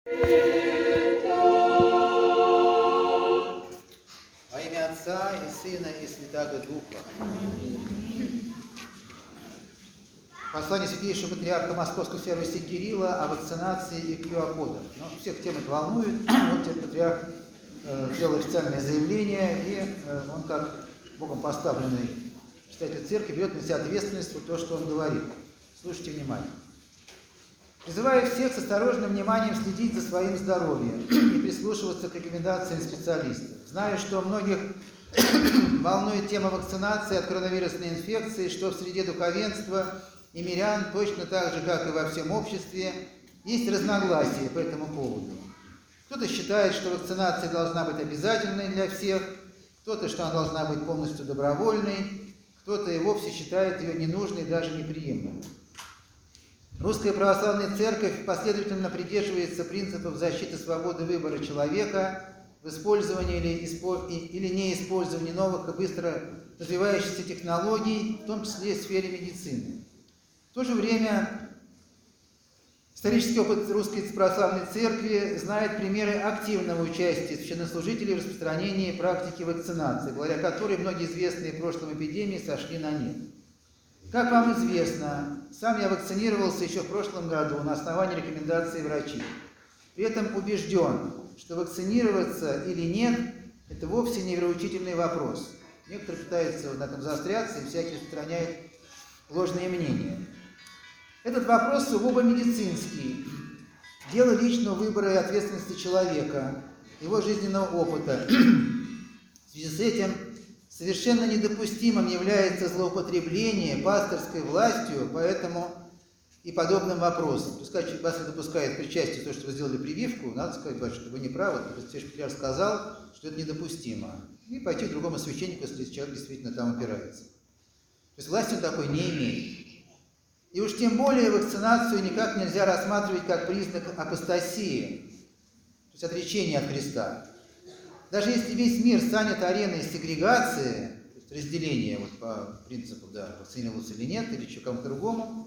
Во имя Отца и Сына и Святаго Духа. Послание святейшего патриарха Московской Руси Кирилла о вакцинации и QR-кодах. Всех тем это волнует. Вот теперь патриарх сделал официальное заявление, и он, как Богом поставленный читатель церкви, берет на себя ответственность за то, что он говорит. Слушайте внимательно. Призываю всех с осторожным вниманием следить за своим здоровьем и прислушиваться к рекомендациям специалистов. Знаю, что многих волнует тема вакцинации от коронавирусной инфекции, что в среде духовенства и мирян, точно так же, как и во всем обществе, есть разногласия по этому поводу. Кто-то считает, что вакцинация должна быть обязательной для всех, кто-то, что она должна быть полностью добровольной, кто-то и вовсе считает ее ненужной и даже неприемлемой. Русская православная церковь последовательно придерживается принципов защиты свободы выбора человека в использовании или неиспользовании новых и быстро развивающихся технологий, в том числе в сфере медицины. В то же время исторический опыт Русской православной церкви знает примеры активного участия священнослужителей в распространении практики вакцинации, благодаря которой многие известные в прошлом эпидемии сошли на нет. Как вам известно, сам я вакцинировался еще в прошлом году на основании рекомендаций врачей. При этом убежден, что вакцинироваться или нет – это вовсе не вероучительный вопрос. Некоторые пытаются на этом заостряться и всякие распространяют ложные мнения. Этот вопрос сугубо медицинский. Дело личного выбора и ответственности человека, его жизненного опыта. В связи с этим совершенно недопустимым является злоупотребление пасторской властью по этому и подобным вопросам. Пускай вас не допускает причастие то, что вы сделали прививку, надо сказать, батюшка, вы не правы, священный патриарх сказал, что это недопустимо. И пойти к другому священнику, если человек действительно там упирается. То есть власти он такой не имеет. И уж тем более вакцинацию никак нельзя рассматривать как признак апостасии, то есть отречения от Христа. Даже если весь мир станет ареной сегрегации, то есть разделения вот по принципу, да, вакцинировался или нет, или еще кому-то другому,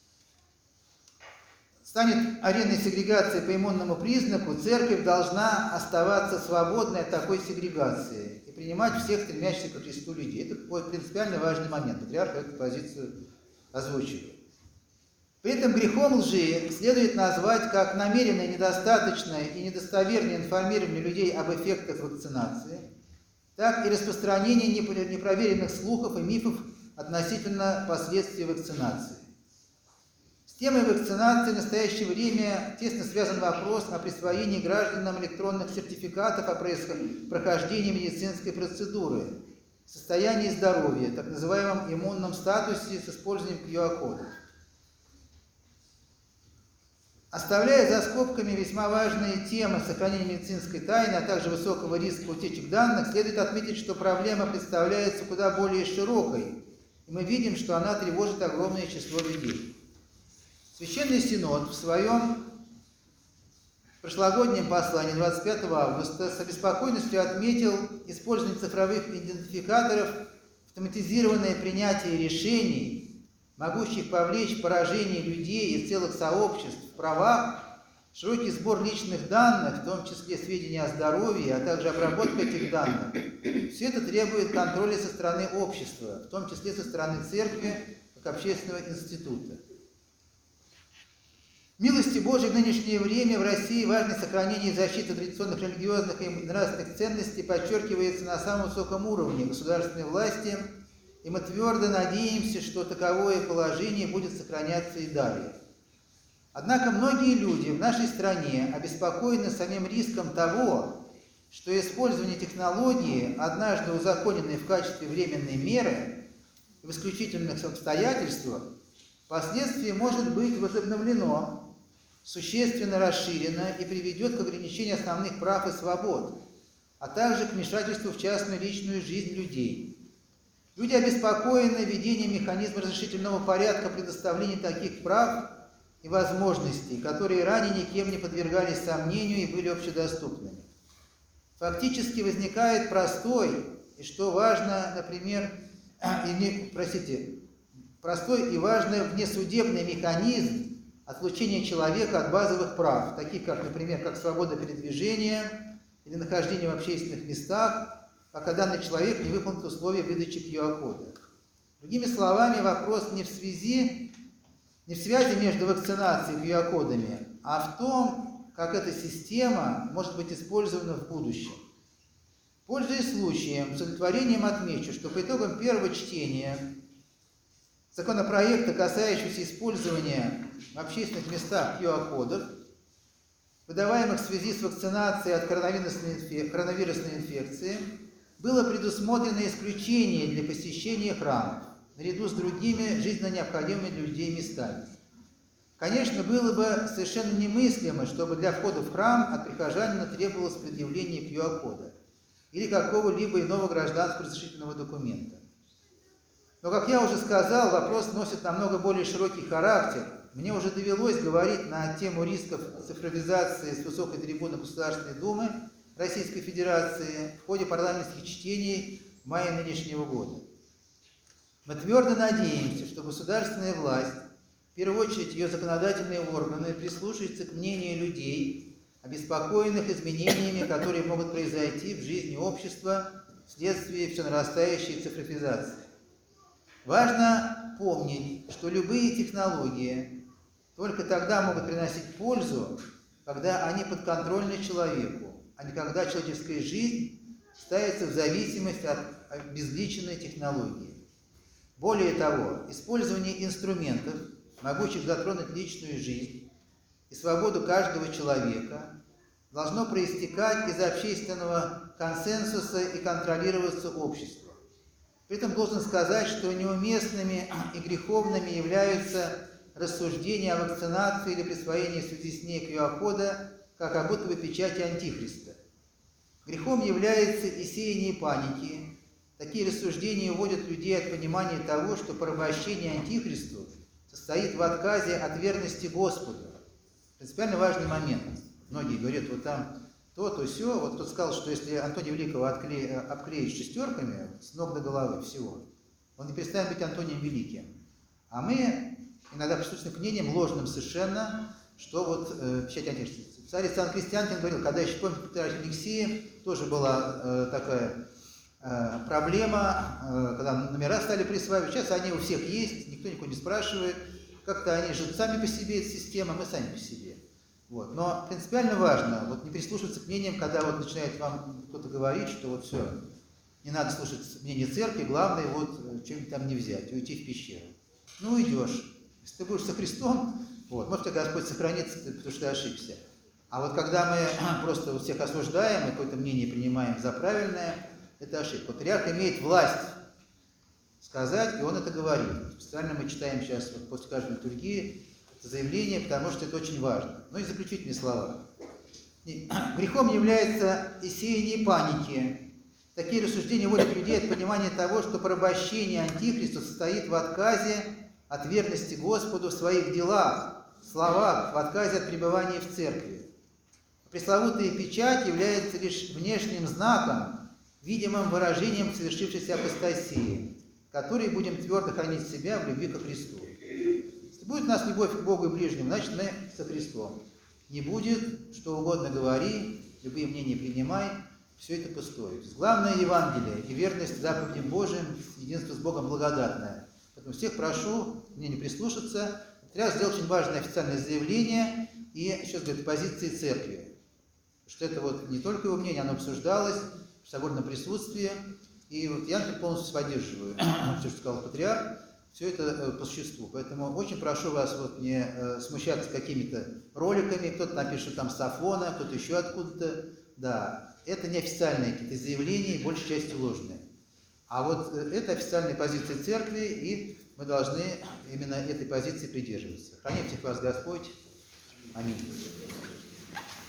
станет ареной сегрегации по иммунному признаку, церковь должна оставаться свободной от такой сегрегации и принимать всех стремящихся ко Христу людей. Это принципиально важный момент. Патриарх эту позицию озвучивает. При этом грехом лжи следует назвать как намеренное, недостаточное и недостоверное информирование людей об эффектах вакцинации, так и распространение непроверенных слухов и мифов относительно последствий вакцинации. С темой вакцинации в настоящее время тесно связан вопрос о присвоении гражданам электронных сертификатов о прохождении медицинской процедуры, состоянии здоровья, так называемом иммунном статусе с использованием QR-кодов. Оставляя за скобками весьма важные темы сохранения медицинской тайны, а также высокого риска утечек данных, следует отметить, что проблема представляется куда более широкой, и мы видим, что она тревожит огромное число людей. Священный Синод в своем прошлогоднем послании 25 августа с обеспокоенностью отметил использование цифровых идентификаторов, автоматизированное принятие решений, могущих повлечь поражение людей и целых сообществ в правах, широкий сбор личных данных, в том числе сведений о здоровье, а также обработка этих данных. Все это требует контроля со стороны общества, в том числе со стороны церкви, как общественного института. Милости Божией в нынешнее время в России важность сохранения и защиты традиционных религиозных и нравственных ценностей подчеркивается на самом высоком уровне государственной власти, и мы твердо надеемся, что таковое положение будет сохраняться и далее. Однако многие люди в нашей стране обеспокоены самим риском того, что использование технологии, однажды узаконенной в качестве временной меры и в исключительных обстоятельствах, впоследствии может быть возобновлено, существенно расширено и приведет к ограничению основных прав и свобод, а также к вмешательству в частную личную жизнь людей. Люди обеспокоены введением механизма разрешительного порядка предоставления таких прав и возможностей, которые ранее никем не подвергались сомнению и были общедоступными. Фактически возникает простой и, что важно, например, простой и важный внесудебный механизм отлучение человека от базовых прав, таких как, например, как свобода передвижения или нахождение в общественных местах, пока данный человек не выполнит условия выдачи QR-кода. Другими словами, вопрос не в связи между вакцинацией и QR-кодами, а в том, как эта система может быть использована в будущем. Пользуясь случаем, с удовлетворением отмечу, что по итогам первого чтения законопроекта, касающегося использования в общественных местах QR-кодов, выдаваемых в связи с вакцинацией от коронавирусной инфекции, было предусмотрено исключение для посещения храмов, наряду с другими жизненно необходимыми для людей местами. Конечно, было бы совершенно немыслимо, чтобы для входа в храм от прихожанина требовалось предъявление QR-кода или какого-либо иного гражданского разрешительного документа. Но, как я уже сказал, вопрос носит намного более широкий характер. Мне уже довелось говорить на тему рисков цифровизации с высокой трибуны Государственной Думы Российской Федерации в ходе парламентских чтений в мае нынешнего года. Мы твердо надеемся, что государственная власть, в первую очередь ее законодательные органы, прислушаются к мнению людей, обеспокоенных изменениями, которые могут произойти в жизни общества вследствие все нарастающей цифровизации. Важно помнить, что любые технологии только тогда могут приносить пользу, когда они подконтрольны человеку, а не когда человеческая жизнь ставится в зависимость от обезличенной технологии. Более того, использование инструментов, могущих затронуть личную жизнь и свободу каждого человека, должно проистекать из общественного консенсуса и контролироваться обществом. При этом должен сказать, что неуместными и греховными являются рассуждения о вакцинации или присвоении в связи с ней QR-кода, как о будто бы печати Антихриста. Грехом является и сеяние паники. Такие рассуждения уводят людей от понимания того, что порабощение Антихристу состоит в отказе от верности Господу. Принципиально важный момент. Многие говорят, вот там то сё. Вот кто-то сказал, что если Антония Великого обклеить шестерками с ног до головы всего, он не перестанет быть Антонием Великим. А мы иногда присутствуем к мнениям ложным совершенно, что вот печать Антихриста. Царь Александр Крестьянкин говорил, когда еще, помните, патриарх Алексея, тоже была такая проблема, когда номера стали присваивать. Сейчас они у всех есть, никто никого не спрашивает. Как-то они живут сами по себе, эта система, мы сами по себе. Вот. Но принципиально важно вот не прислушиваться к мнениям, когда вот начинает вам кто-то говорить, что вот все, не надо слушать мнение церкви, главное вот что-нибудь там не взять, уйти в пещеру. Ну, уйдешь. Если ты будешь со Христом, вот, может, тебя Господь сохранит, потому что ты ошибся. А вот когда мы просто вот всех осуждаем и какое-то мнение принимаем за правильное, это ошибка. Патриарх имеет власть сказать, и он это говорит. Специально мы читаем сейчас вот, после каждой литургии это заявление, потому что это очень важно. Ну и заключительные слова. Грехом является и сеяние паники. Такие рассуждения вводят людей от понимания того, что порабощение Антихриста состоит в отказе от верности Господу в своих делах, словах, в отказе от пребывания в церкви. Пресловутая печать является лишь внешним знаком, видимым выражением совершившейся апостасии, который будем твердо хранить себя в любви ко Христу. Если будет у нас любовь к Богу и ближнему, значит мы со Христом. Не будет, что угодно говори, любые мнения принимай, все это пустое. Главное Евангелие и верность заповедям Божьим, единство с Богом благодатное. Поэтому всех прошу мне не прислушаться. Патриарх сделал очень важное официальное заявление и сейчас говорит позиции церкви. Что это вот не только его мнение, оно обсуждалось в соборном присутствии. И вот я полностью поддерживаю все, что сказал патриарх, все это по существу. Поэтому очень прошу вас вот не смущаться какими-то роликами, кто-то напишет там с Афона, кто-то еще откуда-то. Да, это не официальные какие-то заявления, большей частью ложные. А вот это официальная позиция церкви, и мы должны именно этой позиции придерживаться. Храни всех вас Господь. Аминь.